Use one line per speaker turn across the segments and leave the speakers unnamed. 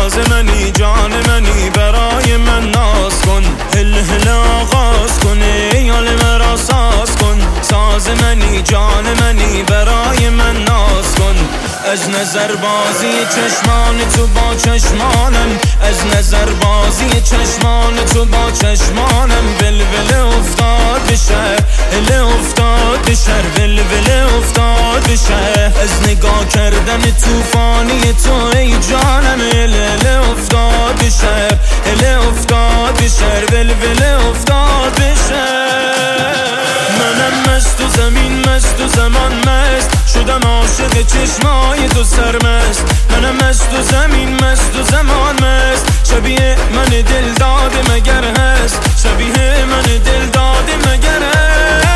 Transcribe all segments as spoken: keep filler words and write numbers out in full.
ساز منی جان منی برای من ناز کن هل هل آغاز کن یال مرا ساز کن ساز منی جان منی برای من ناز کن از نظر بازی چشمان تو با چشمانم از نظر بازی چشمان تو با چشمانم ولول افتاد به شهر هل افتاد به شهر ولول افتاد به شهر از نگاه کردن توفانی تو ای جانم هل هل افتاد به شهر هل افتاد به شهر ولول افتاد به شهر منم مست و زمین مست و زمان مست شدم عاشق چشمای تو سرمست منم مست و زمین مست و زمان مست شبیه من دل داده مگر هست شبیه من دل داده مگر هست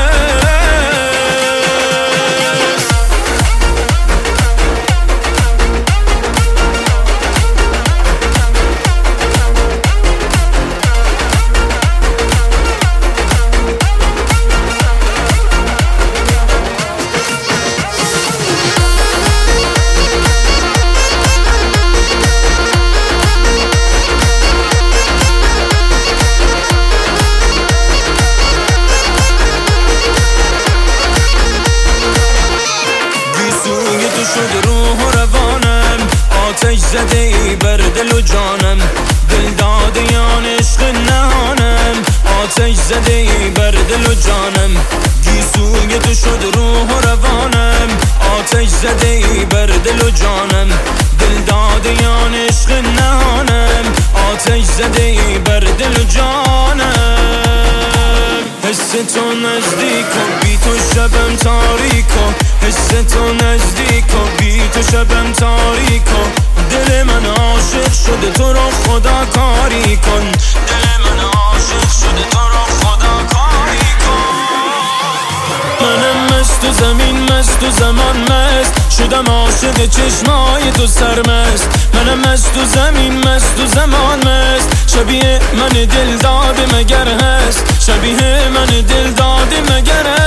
شد روح و روانم آتش زده ای بر دل و جانم دل داده یان عشق نهانم آتش زده ای بر دل و جانم گیسوی تو شد روح و روانم آتش زده ای بر دل و جانم دل داده یان عشق نهانم آتش زده ای بر دل و جانم حس تو نزدیک و بی تو شبم تاریک و حس تو نزدیک و بی تو شبم تاریک و دل من عاشق شده تو رو خدا کاری کن دل من عاشق شده تو رو خدا کاری کن منم مست و زمین مست و زمان مست شدم عاشق چشمای تو سرمست منم مست و زمین مست و زمان مست شبیه من دل داده مگر هست شبیه من دل داده مگر هست